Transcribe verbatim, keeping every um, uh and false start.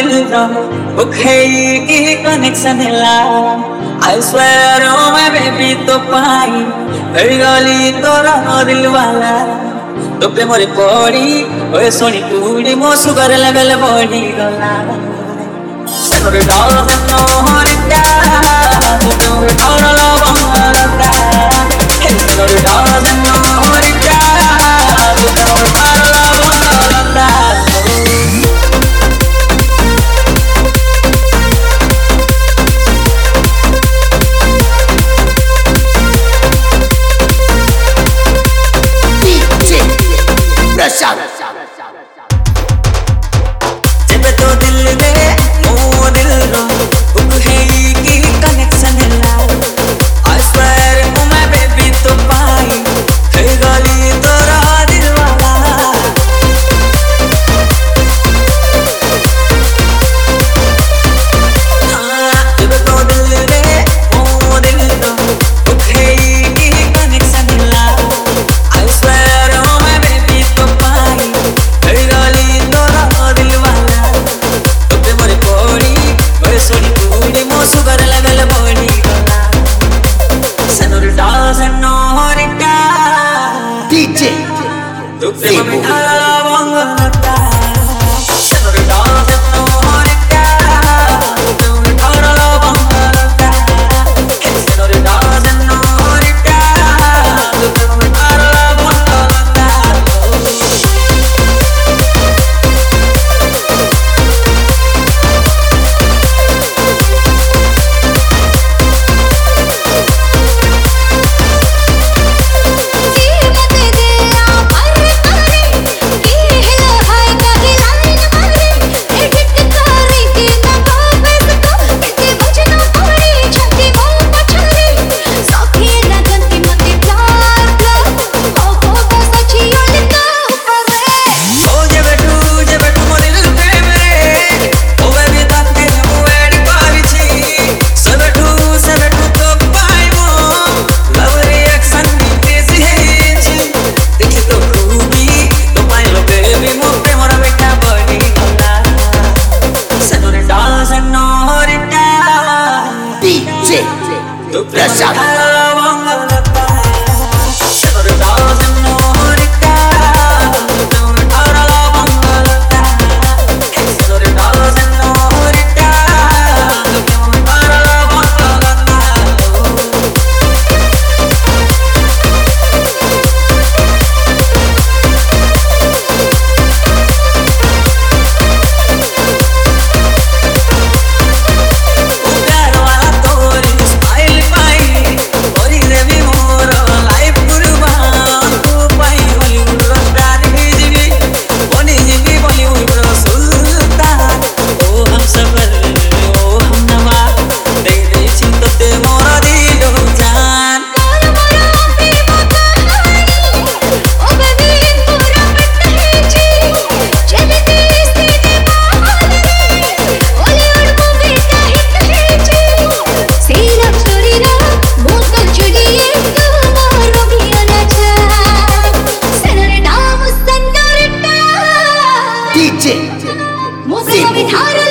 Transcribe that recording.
dildo, okay, connection hela. I swear, oh my baby, to pai, very goli tora dilwala. To pe more pori, oye soni turi mo sugar level body gola. Senor dollar no horita, to pe more dollar lo bangalata. Senor dollar no horita, to pe more dollar lo bangalata. जब तो दिल में ओ दिल रो book है की connection है I swear oh my baby तो पाई है गली तोरा दिल वाला जब तो दिल में ओ दिल रो बुक है की कनेक्शन है I swear oh my baby तो पाई है गली तोरा दिल वाला तो पे मोरे कोड़ी ओए सोनी तूड़ी मो सुगर लेवल बॉडी गला सनोर डांस नो रिटा डीजे तो पे मोरे ठाला बंगलता सनोर डांस नो रिटा तो मोरे ठाला बंगलता सनोर डांस नो रिटा तो पे मोरे ठाला बंगलता डीजे प्रशांत डीजे